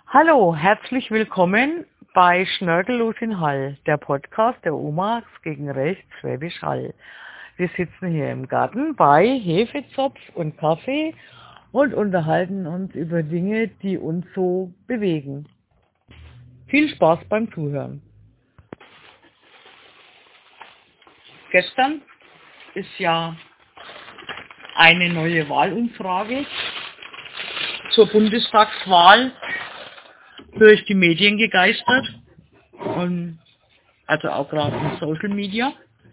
Hallo, herzlich willkommen bei Schnörkellos in Hall, der Podcast der Omas gegen Rechts Schwäbisch Hall. Wir sitzen hier im Garten bei Hefezopf und Kaffee und unterhalten uns über Dinge, die uns so bewegen. Viel Spaß beim Zuhören. Gestern ist ja eine neue Wahlumfrage zur Bundestagswahl durch die Medien gegeistert, und also auch gerade in Social Media.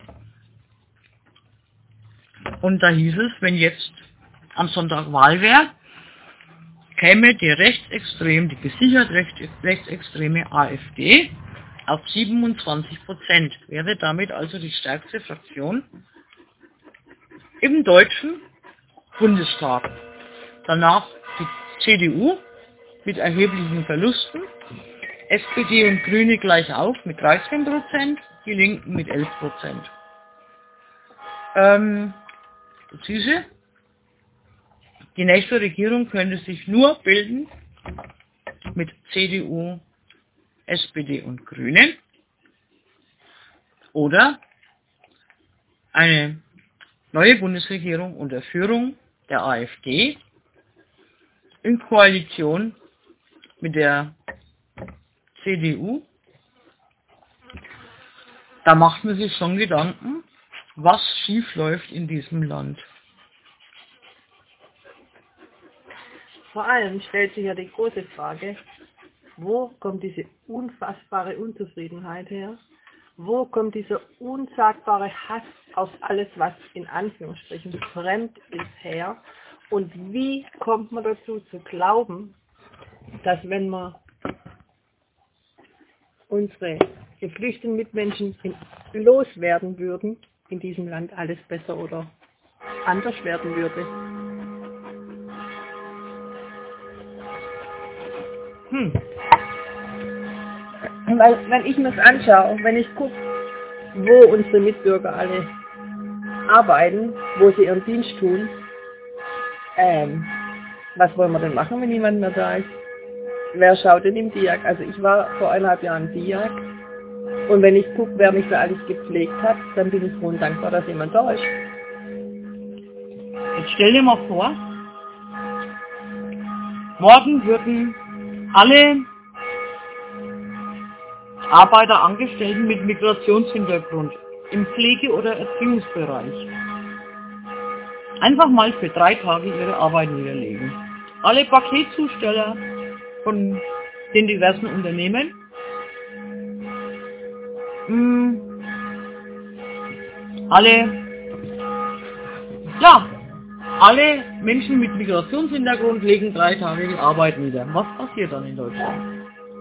Und da hieß es, wenn jetzt am Sonntag Wahl wäre, käme die gesichert rechtsextreme AfD auf 27%, wäre damit also die stärkste Fraktion im deutschen Bundestag. Danach die CDU mit erheblichen Verlusten, SPD und Grüne gleich auf mit 13%, die Linken mit 11%. Siehste, die nächste Regierung könnte sich nur bilden mit CDU, SPD und Grünen oder eine neue Bundesregierung unter Führung der AfD in Koalition mit der CDU. Da macht man sich schon Gedanken, was schief läuft in diesem Land. Vor allem stellt sich ja die große Frage, wo kommt diese unfassbare Unzufriedenheit her? Wo kommt dieser unsagbare Hass auf alles, was in Anführungsstrichen fremd ist, her? Und wie kommt man dazu zu glauben, dass wenn wir unsere geflüchteten Mitmenschen loswerden würden, in diesem Land alles besser oder anders werden würde? Weil, wenn ich mir das anschaue, wenn ich gucke, wo unsere Mitbürger alle arbeiten, wo sie ihren Dienst tun, was wollen wir denn machen, wenn niemand mehr da ist? Wer schaut denn im Diag? Also ich war vor 1,5 Jahren im Diag, und wenn ich gucke, wer mich da alles gepflegt hat, dann bin ich froh und dankbar, dass jemand da ist. Jetzt stell dir mal vor, morgen würden alle Arbeiter, Angestellten mit Migrationshintergrund im Pflege- oder Erziehungsbereich einfach mal für 3 Tage ihre Arbeit niederlegen. Alle Paketzusteller von den diversen Unternehmen, alle Menschen mit Migrationshintergrund legen 3 Tage die Arbeit nieder. Was passiert dann in Deutschland?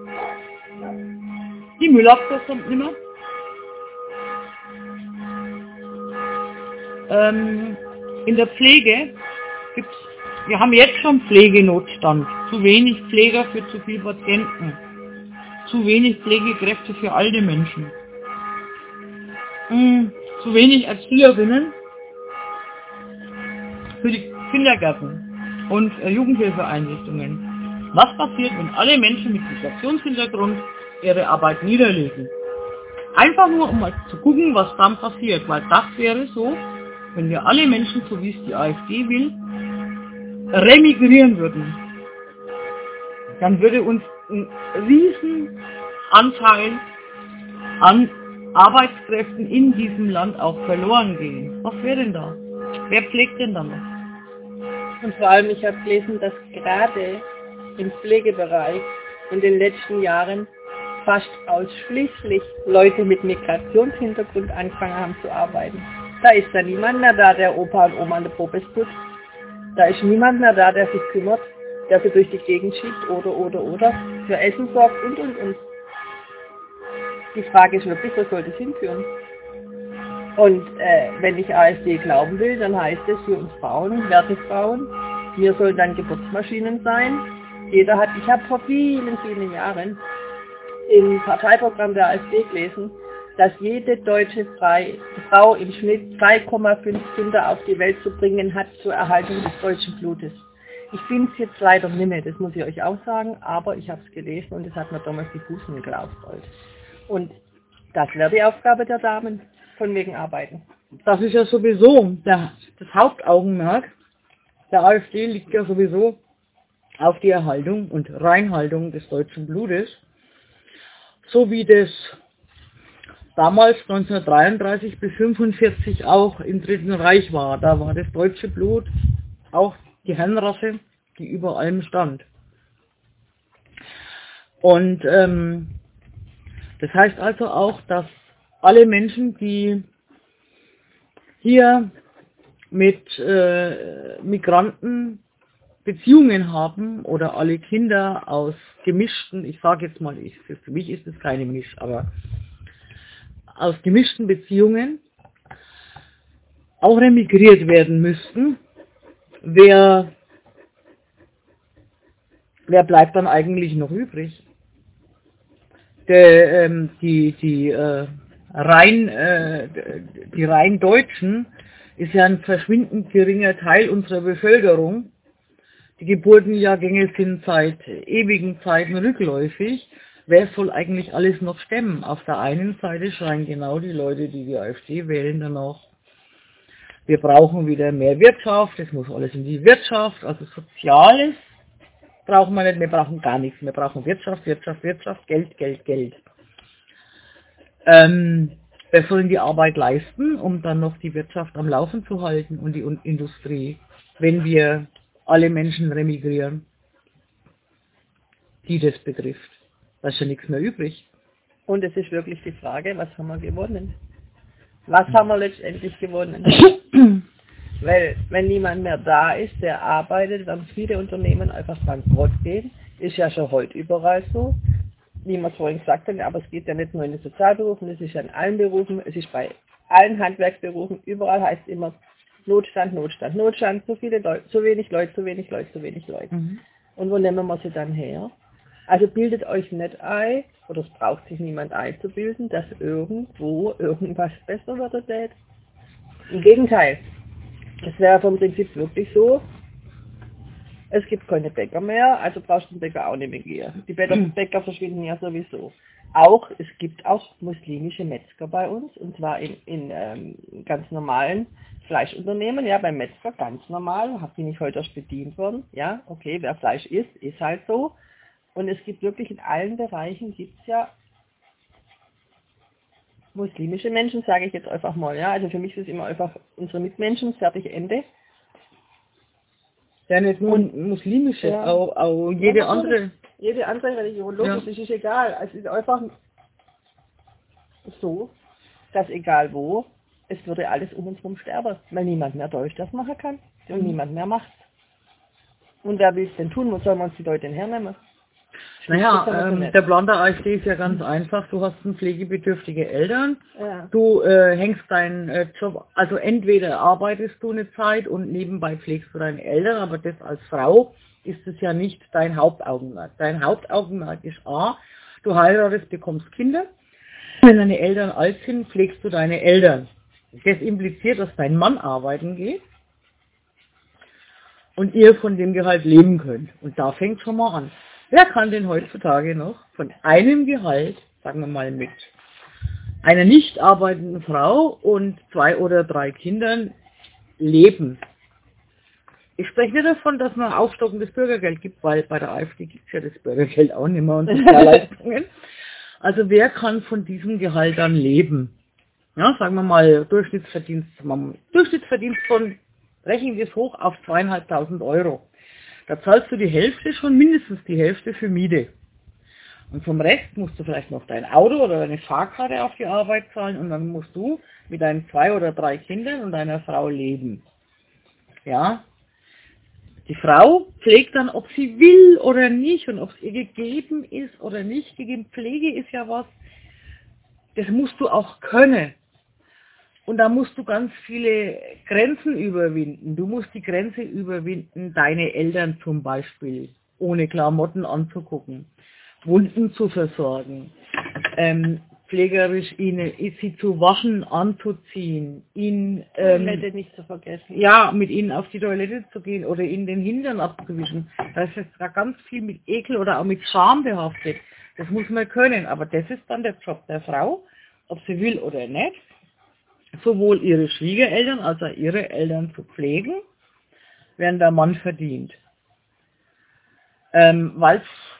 Die Müllabfuhr kommt nicht mehr. In der Pflege wir haben jetzt schon Pflegenotstand. Zu wenig Pfleger für zu viele Patienten. Zu wenig Pflegekräfte für alte Menschen. Zu wenig Erzieherinnen für die Kindergärten und Jugendhilfeeinrichtungen. Was passiert, wenn alle Menschen mit Migrationshintergrund ihre Arbeit niederlegen? Einfach nur, um mal zu gucken, was dann passiert, weil das wäre so, wenn wir alle Menschen, so wie es die AfD will, remigrieren würden. Dann würde uns ein riesen Anteil an Arbeitskräften in diesem Land auch verloren gehen. Was wäre denn da? Wer pflegt denn dann noch? Und vor allem, ich habe gelesen, dass gerade im Pflegebereich in den letzten Jahren fast ausschließlich Leute mit Migrationshintergrund angefangen haben zu arbeiten. Da ist dann niemand mehr da, der Opa und Oma an der Popes putzt. Da ist niemand mehr da, der sich kümmert, der sie durch die Gegend schiebt oder für Essen sorgt und. Die Frage ist wirklich, wo soll das hinführen? Und wenn ich AfD glauben will, dann heißt es für uns Frauen, werte Frauen, wir sollen dann Geburtsmaschinen sein. Ich habe vor vielen, vielen Jahren im Parteiprogramm der AfD gelesen, dass jede deutsche Frau im Schnitt 2,5 Kinder auf die Welt zu bringen hat zur Erhaltung des deutschen Blutes. Ich finde es jetzt leider nicht mehr, das muss ich euch auch sagen, aber ich habe es gelesen und es hat mir damals die Fußnägel aufgerollt. Und das wäre die Aufgabe der Damen, von wegen Arbeiten. Das ist ja sowieso das Hauptaugenmerk der AfD liegt ja sowieso auf die Erhaltung und Reinhaltung des deutschen Blutes, so wie das damals 1933 bis 1945 auch im Dritten Reich war. Da war das deutsche Blut auch die Herrenrasse, die über allem stand. Und das heißt also auch, dass alle Menschen, die hier mit Migranten Beziehungen haben oder alle Kinder aus gemischten, ich sage jetzt mal, für mich ist es keine Misch, aber aus gemischten Beziehungen auch remigriert werden müssten. Wer bleibt dann eigentlich noch übrig? Die rein Deutschen ist ja ein verschwindend geringer Teil unserer Bevölkerung. Die Geburtenjahrgänge sind seit ewigen Zeiten rückläufig. Wer soll eigentlich alles noch stemmen? Auf der einen Seite schreien genau die Leute, die die AfD wählen, danach, wir brauchen wieder mehr Wirtschaft, es muss alles in die Wirtschaft, also Soziales brauchen wir nicht, wir brauchen gar nichts, wir brauchen Wirtschaft, Wirtschaft, Wirtschaft, Geld, Geld, Geld. Wer soll denn die Arbeit leisten, um dann noch die Wirtschaft am Laufen zu halten und die Industrie, wenn wir alle Menschen remigrieren, die das betrifft? Da ist ja nichts mehr übrig. Und es ist wirklich die Frage, was haben wir gewonnen? Was haben wir letztendlich gewonnen? Weil, wenn niemand mehr da ist, der arbeitet, dann viele Unternehmen einfach bankrott gehen. Ist ja schon heute überall so. Wie wir es vorhin gesagt haben, aber es geht ja nicht nur in den Sozialberufen, es ist ja in allen Berufen, es ist bei allen Handwerksberufen, überall heißt immer Notstand, Notstand, Notstand, zu viele Leute, zu wenig Leute, zu wenig Leute, zu wenig Leute. Mhm. Und wo nehmen wir sie dann her? Also bildet euch nicht ein, oder es braucht sich niemand einzubilden, dass irgendwo irgendwas besser wird. Im Gegenteil, es wäre vom Prinzip wirklich so, es gibt keine Bäcker mehr, also brauchst du den Bäcker auch nicht mehr gehen. Die Bäcker verschwinden ja sowieso. Es gibt auch muslimische Metzger bei uns, und zwar in ganz normalen Fleischunternehmen, ja, beim Metzger ganz normal, bin ich heute erst bedient worden, ja, okay, wer Fleisch isst, ist halt so. Und es gibt wirklich in allen Bereichen, gibt's ja muslimische Menschen, sage ich jetzt einfach mal, ja, also für mich ist es immer einfach unsere Mitmenschen, fertig, Ende. Ja, nicht nur muslimische, ja, auch jede ja, andere. Jede andere Religion, logisch, es ist egal. Es ist einfach so, dass egal wo, es würde alles um uns herum sterben, weil niemand mehr Deutsch das machen kann und niemand mehr macht. Und wer will es denn tun? Wo sollen wir uns die Leute denn hernehmen? Naja, der Plan der AfD ist ja ganz einfach. Du hast pflegebedürftige Eltern. Ja. Du hängst deinen Job, also entweder arbeitest du eine Zeit und nebenbei pflegst du deine Eltern, aber das als Frau ist es ja nicht dein Hauptaugenmerk. Dein Hauptaugenmerk ist A, du heiratest, bekommst Kinder. Wenn deine Eltern alt sind, pflegst du deine Eltern. Das impliziert, dass dein Mann arbeiten geht und ihr von dem Gehalt leben könnt. Und da fängt schon mal an. Wer kann denn heutzutage noch von einem Gehalt, sagen wir mal mit einer nicht arbeitenden Frau und 2 oder 3 Kindern leben? Ich spreche nicht davon, dass man aufstockendes Bürgergeld gibt, weil bei der AfD gibt es ja das Bürgergeld auch nicht mehr und Sozialleistungen. Also wer kann von diesem Gehalt dann leben? Ja, sagen wir mal Durchschnittsverdienst von, rechnen wir es hoch auf 2.500 Euro. Da zahlst du die Hälfte, schon mindestens die Hälfte für Miete. Und vom Rest musst du vielleicht noch dein Auto oder deine Fahrkarte auf die Arbeit zahlen und dann musst du mit deinen 2 oder 3 Kindern und deiner Frau leben. Ja? Die Frau pflegt dann, ob sie will oder nicht und ob es ihr gegeben ist oder nicht gegeben. Pflege ist ja was, das musst du auch können. Und da musst du ganz viele Grenzen überwinden. Du musst die Grenze überwinden, deine Eltern zum Beispiel ohne Klamotten anzugucken, Wunden zu versorgen, pflegerisch sie zu waschen, anzuziehen, Toilette nicht zu vergessen. ja, mit ihnen auf die Toilette zu gehen oder ihnen den Hintern abzuwischen. Da ist jetzt da ganz viel mit Ekel oder auch mit Scham behaftet. Das muss man können, aber das ist dann der Job der Frau, ob sie will oder nicht, sowohl ihre Schwiegereltern als auch ihre Eltern zu pflegen, während der Mann verdient. Weil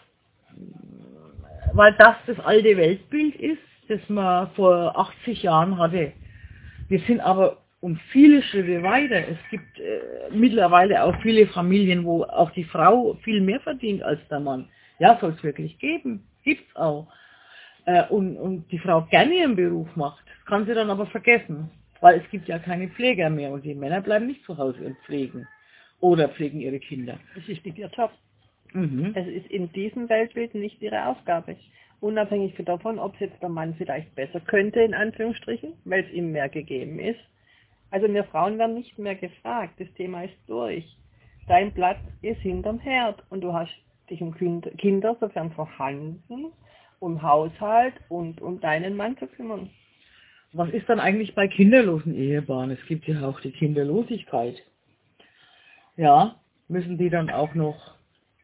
das alte Weltbild ist, das man vor 80 Jahren hatte. Wir sind aber um viele Schritte weiter. Es gibt mittlerweile auch viele Familien, wo auch die Frau viel mehr verdient als der Mann. Ja, soll es wirklich geben. Gibt's auch. Und die Frau gerne ihren Beruf macht. Das kann sie dann aber vergessen. Weil es gibt ja keine Pfleger mehr und die Männer bleiben nicht zu Hause und pflegen. Oder pflegen ihre Kinder. Das ist nicht ihr Job. Mhm. Es ist in diesem Weltbild nicht ihre Aufgabe. Unabhängig davon, ob es jetzt der Mann vielleicht besser könnte, in Anführungsstrichen, weil es ihm mehr gegeben ist. Also wir Frauen werden nicht mehr gefragt. Das Thema ist durch. Dein Platz ist hinterm Herd und du hast dich um Kinder, sofern vorhanden, um Haushalt und um deinen Mann zu kümmern. Was ist dann eigentlich bei kinderlosen Ehepaaren? Es gibt ja auch die Kinderlosigkeit. Ja, müssen die dann auch noch...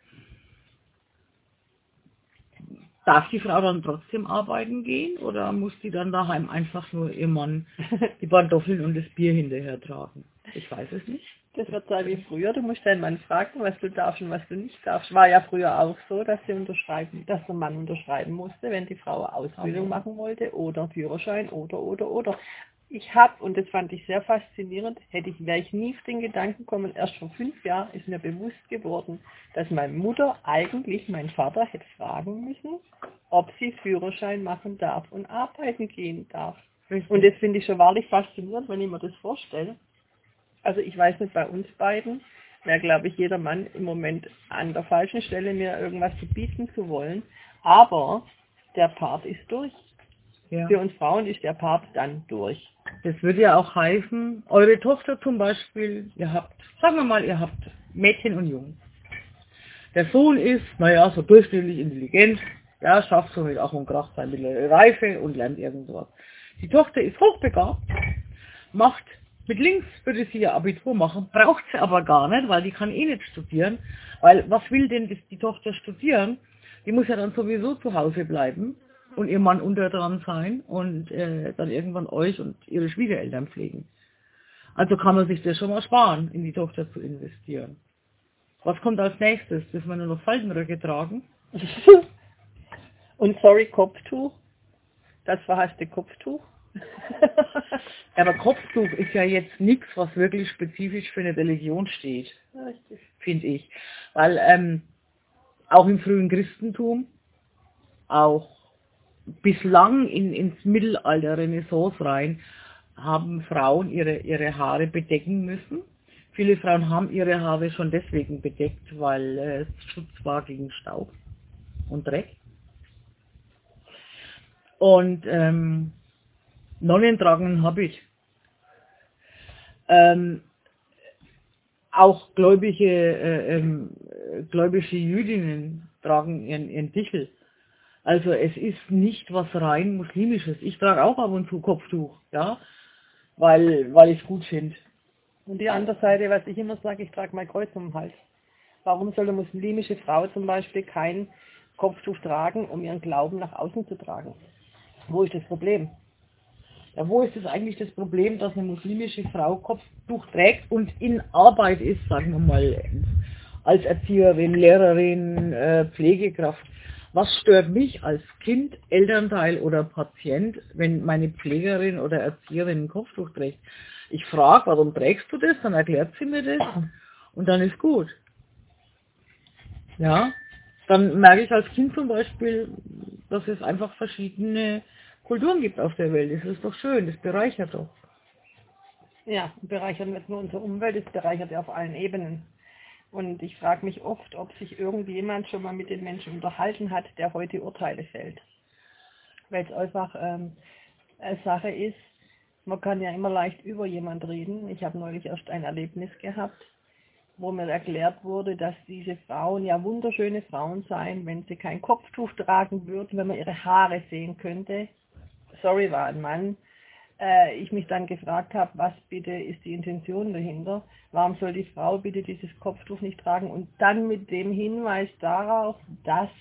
Darf die Frau dann trotzdem arbeiten gehen oder muss die dann daheim einfach nur ihr Mann die Pantoffeln und das Bier hinterher tragen? Ich weiß es nicht. Das wird sein wie früher. Du musst deinen Mann fragen, was du darfst und was du nicht darfst. War ja früher auch so, dass der Mann unterschreiben musste, wenn die Frau Ausbildung machen wollte oder Führerschein oder. Ich habe, und das fand ich sehr faszinierend, wäre ich nie auf den Gedanken gekommen, erst vor 5 Jahren ist mir bewusst geworden, dass meine Mutter eigentlich meinen Vater hätte fragen müssen, ob sie Führerschein machen darf und arbeiten gehen darf. Richtig. Und das finde ich schon wahrlich faszinierend, wenn ich mir das vorstelle. Also ich weiß nicht, bei uns beiden wäre, glaube ich, jeder Mann im Moment an der falschen Stelle, mir irgendwas zu bieten zu wollen. Aber der Part ist durch. Ja. Für uns Frauen ist der Part dann durch. Das würde ja auch heißen, eure Tochter zum Beispiel, sagen wir mal, ihr habt Mädchen und Jungen. Der Sohn ist, naja, so durchschnittlich intelligent, ja, schafft so mit Ach und Krach seine mittlere Reife und lernt irgendwas. Die Tochter ist hochbegabt, macht mit links würde sie ihr Abitur machen, braucht sie aber gar nicht, weil die kann eh nicht studieren. Weil was will denn die Tochter studieren? Die muss ja dann sowieso zu Hause bleiben und ihr Mann unterdran sein und dann irgendwann euch und ihre Schwiegereltern pflegen. Also kann man sich das schon mal sparen, in die Tochter zu investieren. Was kommt als nächstes? Dass wir nur noch Faltenröcke tragen? Und sorry, Kopftuch. Das verhasste Kopftuch. Aber Kopftuch ist ja jetzt nichts, was wirklich spezifisch für eine Religion steht, finde ich. Weil auch im frühen Christentum, auch bislang ins Mittelalter, Renaissance rein, haben Frauen ihre Haare bedecken müssen. Viele Frauen haben ihre Haare schon deswegen bedeckt, weil es Schutz war gegen Staub und Dreck. Und Nonnen tragen einen Habit. Auch gläubische Jüdinnen tragen ihren Tichel. Also es ist nicht was rein Muslimisches. Ich trage auch ab und zu Kopftuch, ja, weil ich es gut finde. Und die andere Seite, was ich immer sage, ich trage mein Kreuz um den Hals. Warum soll eine muslimische Frau zum Beispiel kein Kopftuch tragen, um ihren Glauben nach außen zu tragen? Wo ist das Problem? Ja, wo ist es eigentlich das Problem, dass eine muslimische Frau Kopftuch trägt und in Arbeit ist, sagen wir mal, als Erzieherin, Lehrerin, Pflegekraft? Was stört mich als Kind, Elternteil oder Patient, wenn meine Pflegerin oder Erzieherin ein Kopftuch trägt? Ich frage, warum trägst du das? Dann erklärt sie mir das und dann ist gut. Ja, dann merke ich als Kind zum Beispiel, dass es einfach verschiedene Kulturen gibt auf der Welt. Das ist doch schön, das bereichert doch. Ja, bereichert nicht nur unsere Umwelt, es bereichert ja auf allen Ebenen. Und ich frage mich oft, ob sich irgendjemand schon mal mit den Menschen unterhalten hat, der heute Urteile fällt. Weil es einfach eine Sache ist, man kann ja immer leicht über jemand reden. Ich habe neulich erst ein Erlebnis gehabt, wo mir erklärt wurde, dass diese Frauen ja wunderschöne Frauen seien, wenn sie kein Kopftuch tragen würden, wenn man ihre Haare sehen könnte. sorry, war ein Mann, ich mich dann gefragt habe, was bitte ist die Intention dahinter? Warum soll die Frau bitte dieses Kopftuch nicht tragen? Und dann mit dem Hinweis darauf, dass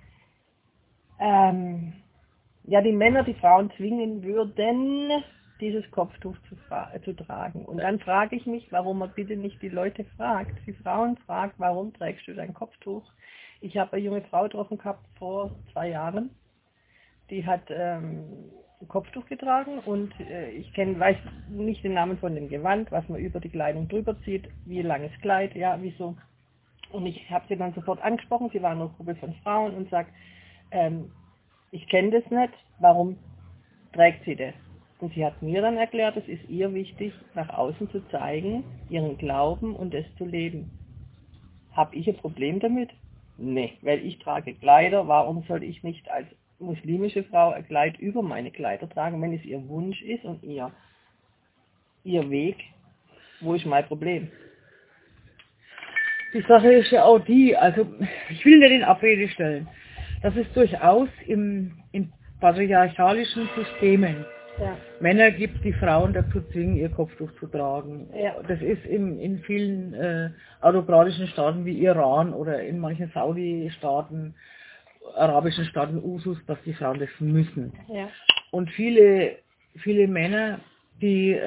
die Männer die Frauen zwingen würden, dieses Kopftuch zu tragen. Und dann frage ich mich, warum man bitte nicht die Leute fragt, die Frauen fragt, warum trägst du dein Kopftuch? Ich habe eine junge Frau getroffen gehabt vor 2 Jahren, die hat ein Kopftuch getragen und ich weiß nicht den Namen von dem Gewand, was man über die Kleidung drüber zieht, wie langes Kleid, ja, wieso. Und ich habe sie dann sofort angesprochen, sie war eine Gruppe von Frauen und sagt, ich kenne das nicht, warum trägt sie das? Und sie hat mir dann erklärt, es ist ihr wichtig, nach außen zu zeigen, ihren Glauben und es zu leben. Habe ich ein Problem damit? Nee, weil ich trage Kleider, warum soll ich nicht als muslimische Frau ein Kleid über meine Kleider tragen, wenn es ihr Wunsch ist und ihr Weg? Wo ist mein Problem? Die Sache ist ja auch die, also ich will nicht in Abrede stellen, dass es durchaus in patriarchalischen Systemen Männer gibt, die Frauen dazu zwingen, ihr Kopftuch zu tragen. Ja. Das ist in vielen autokratischen Staaten wie Iran oder in manchen Saudi-Staaten, arabischen Staaten Usus, dass die Frauen das müssen. Ja. Und viele Männer, die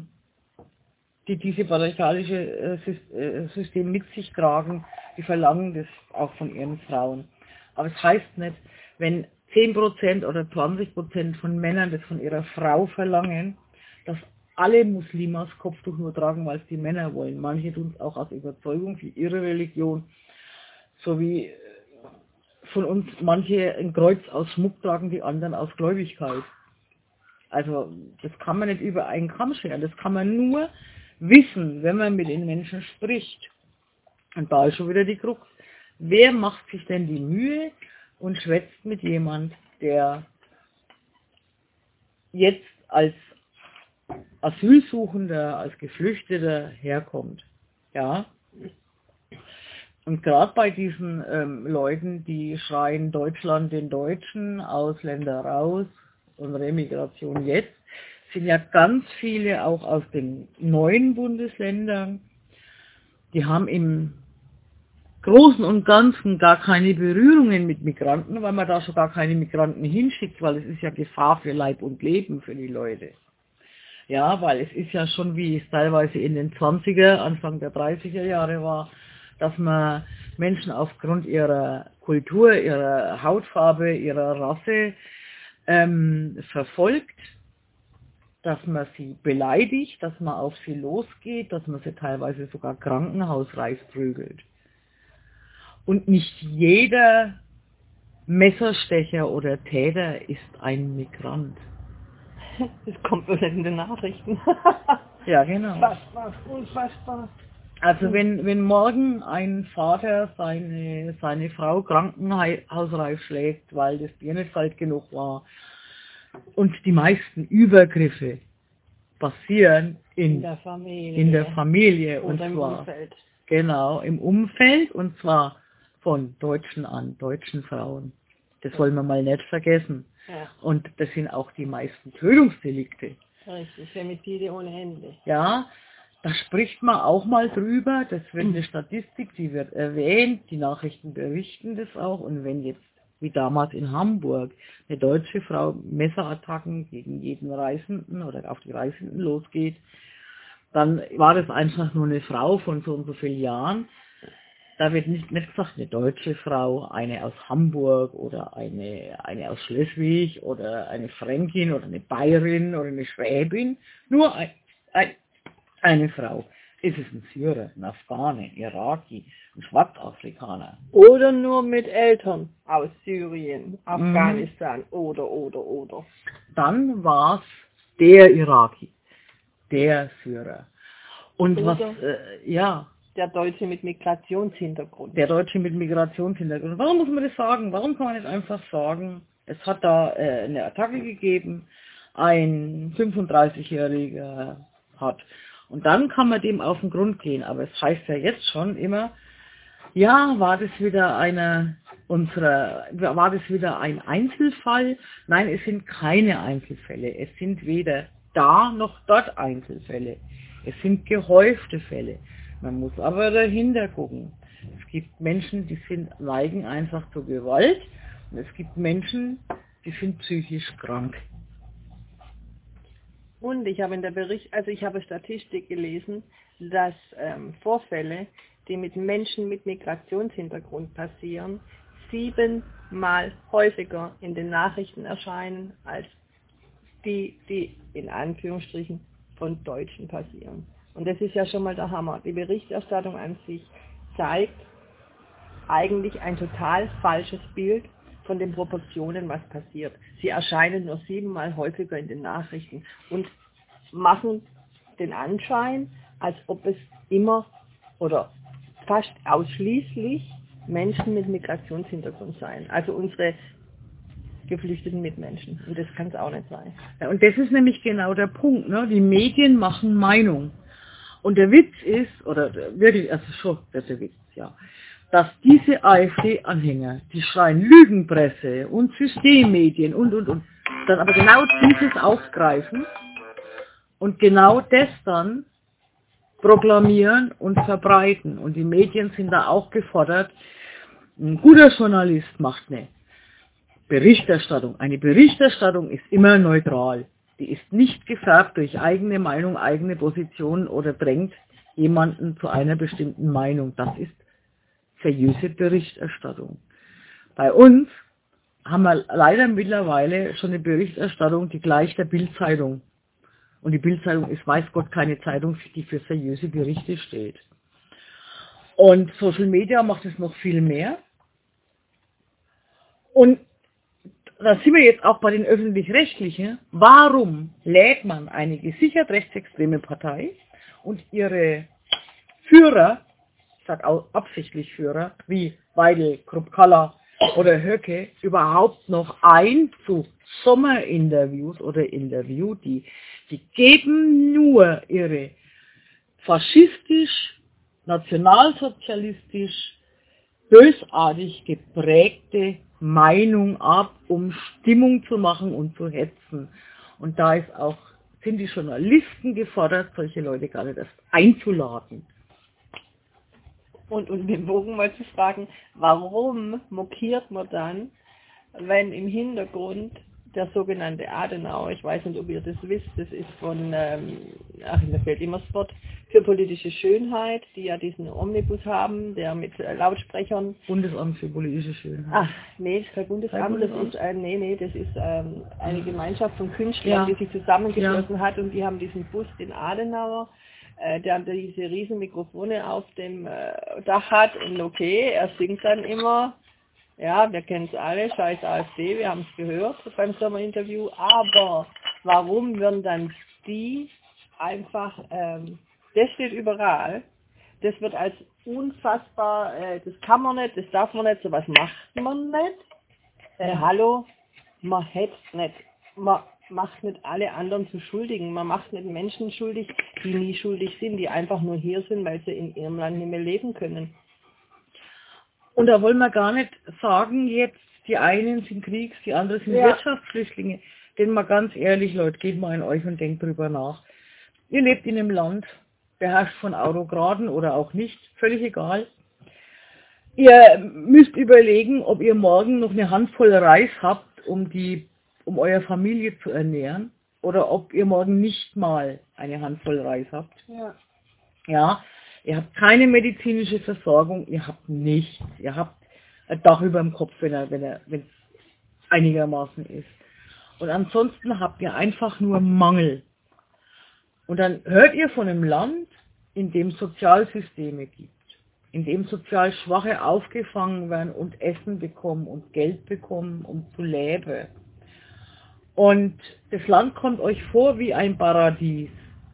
diese patriarchalische System mit sich tragen, die verlangen das auch von ihren Frauen. Aber es heißt nicht, wenn 10% oder 20% von Männern das von ihrer Frau verlangen, dass alle Muslime das Kopftuch nur tragen, weil es die Männer wollen. Manche tun es auch aus Überzeugung für ihre Religion, so wie von uns manche ein Kreuz aus Schmuck tragen, die anderen aus Gläubigkeit. Also das kann man nicht über einen Kamm scheren, das kann man nur wissen, wenn man mit den Menschen spricht. Und da ist schon wieder die Krux. Wer macht sich denn die Mühe und schwätzt mit jemand, der jetzt als Asylsuchender, als Geflüchteter herkommt? Ja. Und gerade bei diesen Leuten, die schreien Deutschland den Deutschen, Ausländer raus und Remigration jetzt, sind ja ganz viele auch aus den neuen Bundesländern, die haben im Großen und Ganzen gar keine Berührungen mit Migranten, weil man da schon gar keine Migranten hinschickt, weil es ist ja Gefahr für Leib und Leben für die Leute. Ja, weil es ist ja schon, wie es teilweise in den 20er, Anfang der 30er Jahre war, dass man Menschen aufgrund ihrer Kultur, ihrer Hautfarbe, ihrer Rasse verfolgt, dass man sie beleidigt, dass man auf sie losgeht, dass man sie teilweise sogar krankenhausreif prügelt. Und nicht jeder Messerstecher oder Täter ist ein Migrant. Das kommt wohl in den Nachrichten. Ja, genau. Unfassbar. Also wenn morgen ein Vater seine Frau krankenhausreif schlägt, weil das Bier nicht kalt genug war, und die meisten Übergriffe passieren in der Familie und im zwar Umfeld. Genau, im Umfeld und zwar von Deutschen an, deutschen Frauen. Das wollen wir mal nicht vergessen. Ja. Und das sind auch die meisten Tötungsdelikte. Richtig, Femizide ohne Ende. Ja, da spricht man auch mal drüber. Das wird eine Statistik, die wird erwähnt. Die Nachrichten berichten das auch. Und wenn jetzt, wie damals in Hamburg, eine deutsche Frau Messerattacken gegen jeden Reisenden oder auf die Reisenden losgeht, dann war das einfach nur eine Frau von so und so vielen Jahren. Da wird nicht gesagt, eine deutsche Frau, eine aus Hamburg oder eine aus Schleswig oder eine Fränkin oder eine Bayerin oder eine Schwäbin. Nur eine Frau. Ist es ein Syrer, ein Afghane, ein Iraki, ein Schwarzafrikaner? Oder nur mit Eltern aus Syrien, Afghanistan oder. Dann war es der Iraki, der Syrer. Und Oder der Deutsche mit Migrationshintergrund. Der Deutsche mit Migrationshintergrund. Warum muss man das sagen? Warum kann man nicht einfach sagen, es hat da eine Attacke gegeben, ein 35-Jähriger hat. Und dann kann man dem auf den Grund gehen. Aber es heißt ja jetzt schon immer, Ja, war das wieder ein Einzelfall? Nein, es sind keine Einzelfälle. Es sind weder da noch dort Einzelfälle. Es sind gehäufte Fälle. Man muss aber dahinter gucken. Es gibt Menschen, die neigen einfach zur Gewalt, und es gibt Menschen, die sind psychisch krank. Und ich habe ich habe Statistik gelesen, dass Vorfälle, die mit Menschen mit Migrationshintergrund passieren, 7-mal häufiger in den Nachrichten erscheinen, als die in Anführungsstrichen von Deutschen passieren. Und das ist ja schon mal der Hammer. Die Berichterstattung an sich zeigt eigentlich ein total falsches Bild von den Proportionen, was passiert. Sie erscheinen nur 7-mal häufiger in den Nachrichten und machen den Anschein, als ob es immer oder fast ausschließlich Menschen mit Migrationshintergrund seien. Also unsere geflüchteten Mitmenschen. Und das kann es auch nicht sein. Ja, und das ist nämlich genau der Punkt, ne? Die Medien machen Meinung. Und der Witz ist, oder wirklich, also schon, das ist der Witz, ja, dass diese AfD-Anhänger, die schreien Lügenpresse und Systemmedien und, dann aber genau dieses aufgreifen und genau das dann proklamieren und verbreiten. Und die Medien sind da auch gefordert. Ein guter Journalist macht eine Berichterstattung. Eine Berichterstattung ist immer neutral. Die ist nicht gefärbt durch eigene Meinung, eigene Position oder drängt jemanden zu einer bestimmten Meinung. Das ist seriöse Berichterstattung. Bei uns haben wir leider mittlerweile schon eine Berichterstattung, die gleicht der Bild-Zeitung. Und die Bild-Zeitung ist, weiß Gott, keine Zeitung, die für seriöse Berichte steht. Und Social Media macht es noch viel mehr. Und da sind wir jetzt auch bei den Öffentlich-Rechtlichen. Warum lädt man eine gesichert rechtsextreme Partei und ihre Führer, ich sage auch absichtlich Führer, wie Weidel, Krupp-Kaller oder Höcke, überhaupt noch ein zu Sommerinterviews oder Interview, die geben nur ihre faschistisch, nationalsozialistisch, bösartig geprägte Meinung ab, um Stimmung zu machen und zu hetzen. Und da sind die Journalisten gefordert, solche Leute gar nicht erst einzuladen. Und den Bogen mal zu fragen, warum mokiert man dann, wenn im Hintergrund der sogenannte Adenauer, ich weiß nicht, ob ihr das wisst, das ist von, mir fällt immer das Wort, für politische Schönheit, die ja diesen Omnibus haben, der mit Lautsprechern... Bundesamt für politische Schönheit. Ach, nee, das ist kein Bundesamt, das ist eine Gemeinschaft von Künstlern, die sich zusammengeschlossen hat, und die haben diesen Bus, den Adenauer, der diese riesen Mikrofone auf dem Dach hat, und okay, er singt dann immer, ja, wir kennen es alle, scheiß AfD, wir haben es gehört beim Sommerinterview, aber warum werden dann die einfach, das steht überall, das wird als unfassbar, das kann man nicht, das darf man nicht, sowas macht man nicht, hallo, man hätte nicht, man macht nicht alle anderen zu Schuldigen, man macht nicht Menschen schuldig, die nie schuldig sind, die einfach nur hier sind, weil sie in ihrem Land nicht mehr leben können. Und da wollen wir gar nicht sagen, jetzt die einen sind Kriegs-, die anderen sind Wirtschaftsflüchtlinge. Denn mal ganz ehrlich, Leute, geht mal in euch und denkt drüber nach. Ihr lebt in einem Land, beherrscht von Autokraten oder auch nicht, völlig egal. Ihr müsst überlegen, ob ihr morgen noch eine Handvoll Reis habt, um eure Familie zu ernähren, oder ob ihr morgen nicht mal eine Handvoll Reis habt. Ja, ihr habt keine medizinische Versorgung, ihr habt nichts. Ihr habt ein Dach über dem Kopf, wenn es einigermaßen ist. Und ansonsten habt ihr einfach nur Mangel. Und dann hört ihr von einem Land, in dem Sozialsysteme gibt, in dem sozial Schwache aufgefangen werden und Essen bekommen und Geld bekommen, um zu leben. Und das Land kommt euch vor wie ein Paradies.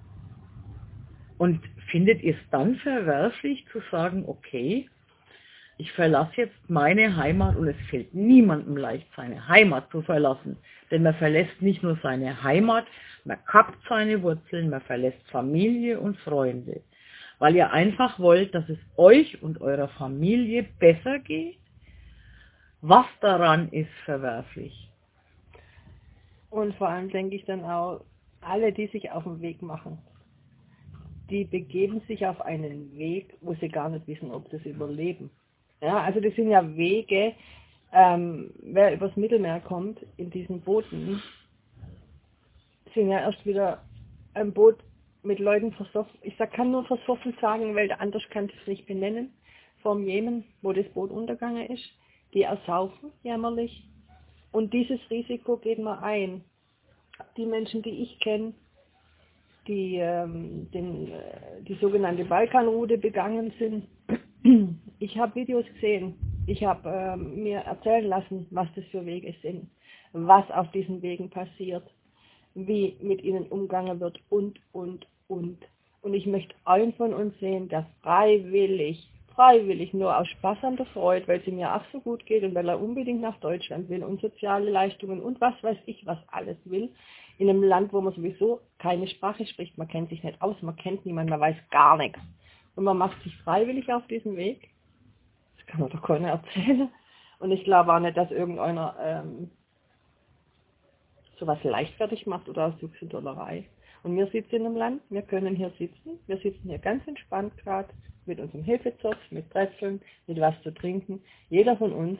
Und findet ihr es dann verwerflich zu sagen, okay, ich verlasse jetzt meine Heimat, und es fällt niemandem leicht, seine Heimat zu verlassen. Denn man verlässt nicht nur seine Heimat, man kappt seine Wurzeln, man verlässt Familie und Freunde. weil ihr einfach wollt, dass es euch und eurer Familie besser geht? Was daran ist verwerflich? Und vor allem denke ich dann auch, alle, die sich auf den Weg machen, die begeben sich auf einen Weg, wo sie gar nicht wissen, ob sie es überleben. Ja, also das sind ja Wege, wer übers Mittelmeer kommt, in diesen Booten, sind ja erst wieder ein Boot mit Leuten versoffen. Ich kann nur versoffen sagen, weil der anders kann es nicht benennen. Vom Jemen, wo das Boot untergegangen ist, die ersaufen jämmerlich. Und dieses Risiko geht man ein. Die Menschen, die ich kenne, die die sogenannte Balkanroute begangen sind, ich habe Videos gesehen. Ich habe mir erzählen lassen, was das für Wege sind, was auf diesen Wegen passiert, wie mit ihnen umgegangen wird und. Und ich möchte einen von uns sehen, der freiwillig, nur aus Spaß an der Freude, weil es ihm ja auch so gut geht und weil er unbedingt nach Deutschland will und soziale Leistungen und was weiß ich, was alles will, in einem Land, wo man sowieso keine Sprache spricht, man kennt sich nicht aus, man kennt niemanden, man weiß gar nichts. Und man macht sich freiwillig auf diesen Weg. Das kann man doch keiner erzählen. Und ich glaube auch nicht, dass irgendeiner sowas leichtfertig macht oder aus Juxendollerei. Und wir sitzen in einem Land, wir können hier sitzen, wir sitzen hier ganz entspannt gerade mit unserem Hefezopf, mit Brezeln, mit was zu trinken. Jeder von uns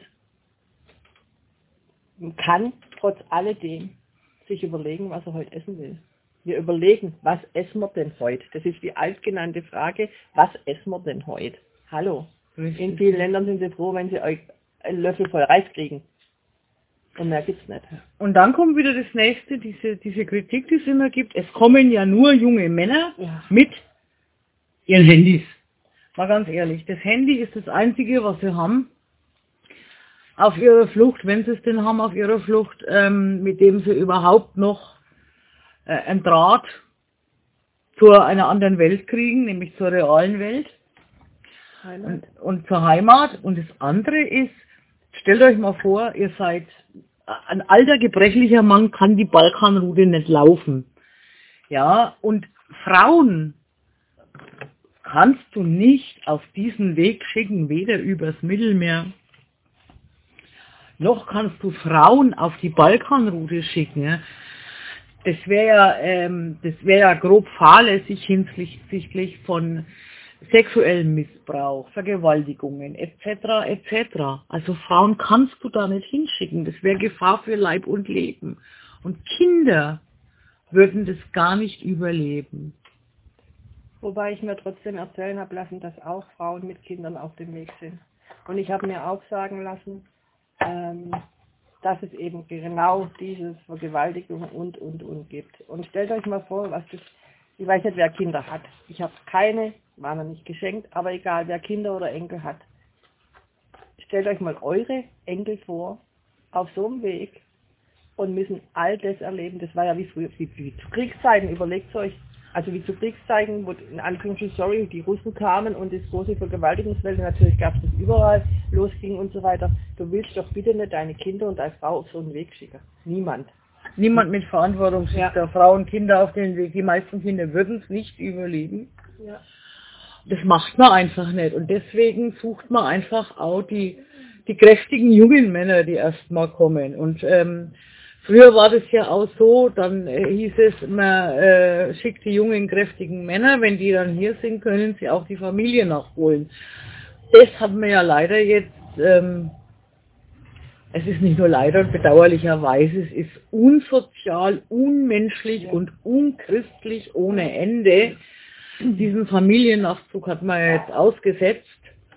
kann trotz alledem sich überlegen, was er heute essen will. Wir überlegen, was essen wir denn heute? Das ist die altgenannte Frage, was essen wir denn heute? Hallo. In vielen Ländern sind sie froh, wenn sie euch einen Löffel voll Reis kriegen. Und mehr gibt's nicht. Und dann kommt wieder das nächste, diese Kritik, die es immer gibt. Es kommen ja nur junge Männer mit ihren Handys. Mal ganz ehrlich, das Handy ist das Einzige, was sie haben auf ihrer Flucht, wenn sie es denn haben, auf ihrer Flucht, mit dem sie überhaupt noch einen Draht zu einer anderen Welt kriegen, nämlich zur realen Welt und zur Heimat. Und das andere ist, stellt euch mal vor, ihr seid ein alter, gebrechlicher Mann, kann die Balkanroute nicht laufen. Ja, und Frauen kannst du nicht auf diesen Weg schicken, weder übers Mittelmeer, noch kannst du Frauen auf die Balkanroute schicken. Ja. Das wäre ja grob fahrlässig hinsichtlich von sexuellem Missbrauch, Vergewaltigungen etc. Also Frauen kannst du da nicht hinschicken. Das wäre Gefahr für Leib und Leben. Und Kinder würden das gar nicht überleben. Wobei ich mir trotzdem erzählen habe lassen, dass auch Frauen mit Kindern auf dem Weg sind. Und ich habe mir auch sagen lassen, dass es eben genau dieses Vergewaltigung und gibt. Und stellt euch mal vor, ich weiß nicht, wer Kinder hat. Ich habe keine, war noch nicht geschenkt, aber egal, wer Kinder oder Enkel hat. Stellt euch mal eure Enkel vor, auf so einem Weg und müssen all das erleben. Das war ja wie früher, wie zu Kriegszeiten, überlegt euch. Also wie zu Kriegszeiten, wo in Anführungsstrichen, die Russen kamen und das große Vergewaltigungswelle, natürlich gab es das überall, losging und so weiter. Du willst doch bitte nicht deine Kinder und deine Frau auf so einen Weg schicken. Niemand. Niemand mit Verantwortung schickt da Frauen, Kinder auf den Weg. Die meisten Kinder würden es nicht überleben. Ja. Das macht man einfach nicht. Und deswegen sucht man einfach auch die kräftigen jungen Männer, die erstmal kommen. Und früher war das ja auch so, dann hieß es, man schickt die jungen, kräftigen Männer, wenn die dann hier sind, können sie auch die Familie nachholen. Das hat man ja leider jetzt, es ist nicht nur leider und bedauerlicherweise, es ist unsozial, unmenschlich und unchristlich ohne Ende. Diesen Familiennachzug hat man ja jetzt ausgesetzt,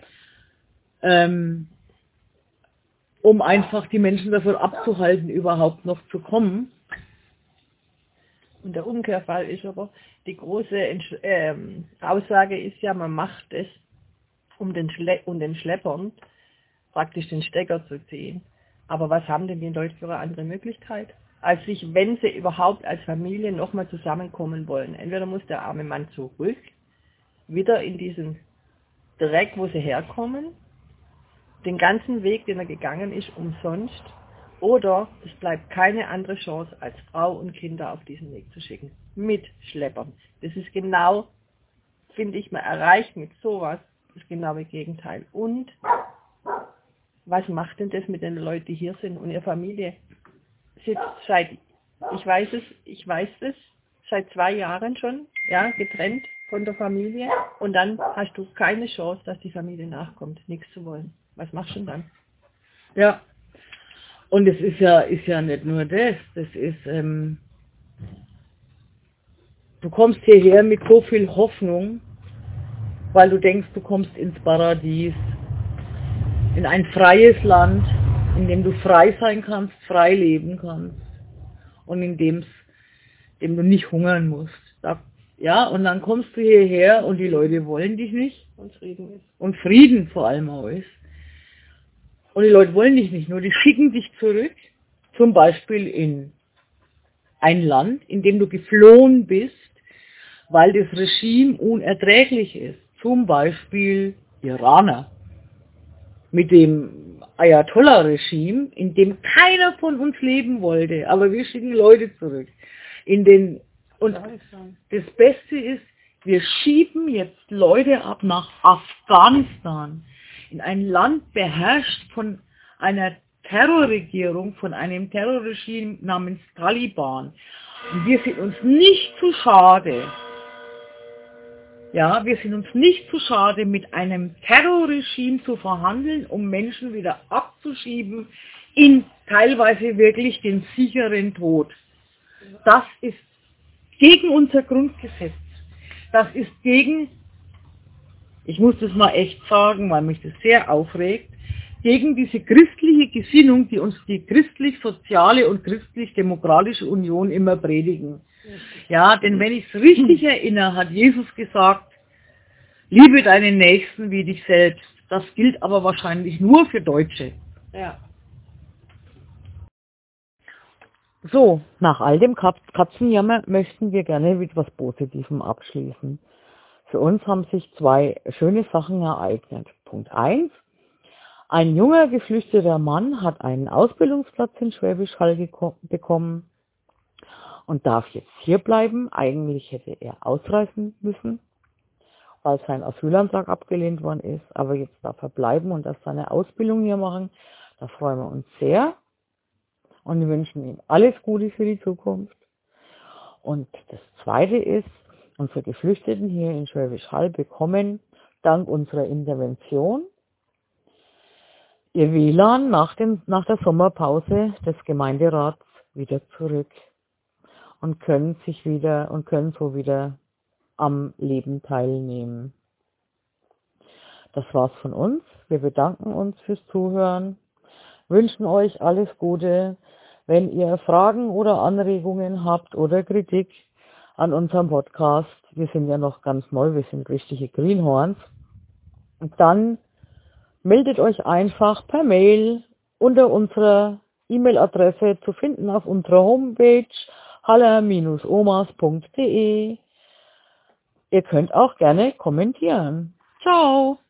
um einfach die Menschen davon abzuhalten, überhaupt noch zu kommen. Und der Umkehrfall ist aber, die große Aussage ist ja, man macht es, um den Schleppern praktisch den Stecker zu ziehen. Aber was haben denn die Leute für eine andere Möglichkeit? Als sich, wenn sie überhaupt als Familie nochmal zusammenkommen wollen. Entweder muss der arme Mann zurück, wieder in diesen Dreck, wo sie herkommen, den ganzen Weg, den er gegangen ist, umsonst, oder es bleibt keine andere Chance, als Frau und Kinder auf diesen Weg zu schicken. Mit Schleppern. Das ist genau finde ich, man erreicht mit sowas das genaue Gegenteil. Und was macht denn das mit den Leuten, die hier sind und ihre Familie sitzt ich weiß es, seit 2 Jahren schon, ja, getrennt von der Familie, und dann hast du keine Chance, dass die Familie nachkommt, nichts zu wollen. Was machst du denn dann? Ja. Und es ist ja nicht nur das. Das ist, du kommst hierher mit so viel Hoffnung, weil du denkst, du kommst ins Paradies, in ein freies Land, in dem du frei sein kannst, frei leben kannst und in dem du nicht hungern musst. Ja, und dann kommst du hierher und die Leute wollen dich nicht. Und Frieden ist. Und Frieden vor allem auch ist. Und die Leute wollen dich nicht nur, die schicken dich zurück, zum Beispiel in ein Land, in dem du geflohen bist, weil das Regime unerträglich ist. Zum Beispiel Iraner. Mit dem Ayatollah-Regime, in dem keiner von uns leben wollte, aber wir schicken Leute zurück. Und das Beste ist, wir schieben jetzt Leute ab nach Afghanistan, in ein Land beherrscht von einer Terrorregierung, von einem Terrorregime namens Taliban. Und wir sind uns nicht zu schade, mit einem Terrorregime zu verhandeln, um Menschen wieder abzuschieben in teilweise wirklich den sicheren Tod. Das ist gegen unser Grundgesetz. Das ist gegen, ich muss das mal echt sagen, weil mich das sehr aufregt, gegen diese christliche Gesinnung, die uns die christlich-soziale und christlich-demokratische Union immer predigen. Ja, denn wenn ich es richtig erinnere, hat Jesus gesagt, liebe deinen Nächsten wie dich selbst. Das gilt aber wahrscheinlich nur für Deutsche. Ja. So, nach all dem Katzenjammer möchten wir gerne mit etwas Positivem abschließen. Für uns haben sich 2 schöne Sachen ereignet. Punkt 1. Ein junger geflüchteter Mann hat einen Ausbildungsplatz in Schwäbisch Hall bekommen und darf jetzt hier bleiben. Eigentlich hätte er ausreisen müssen, weil sein Asylantrag abgelehnt worden ist. Aber jetzt darf er bleiben und darf seine Ausbildung hier machen. Da freuen wir uns sehr. Und wir wünschen ihm alles Gute für die Zukunft. Und das Zweite ist, unsere Geflüchteten hier in Schwäbisch Hall bekommen dank unserer Intervention ihr WLAN nach der Sommerpause des Gemeinderats wieder zurück und können so wieder am Leben teilnehmen. Das war's von uns. Wir bedanken uns fürs Zuhören, wünschen euch alles Gute. Wenn ihr Fragen oder Anregungen habt oder Kritik an unserem Podcast, wir sind ja noch ganz neu, wir sind richtige Greenhorns, dann meldet euch einfach per Mail unter unserer E-Mail-Adresse zu finden auf unserer Homepage haller-omas.de. Ihr könnt auch gerne kommentieren. Ciao!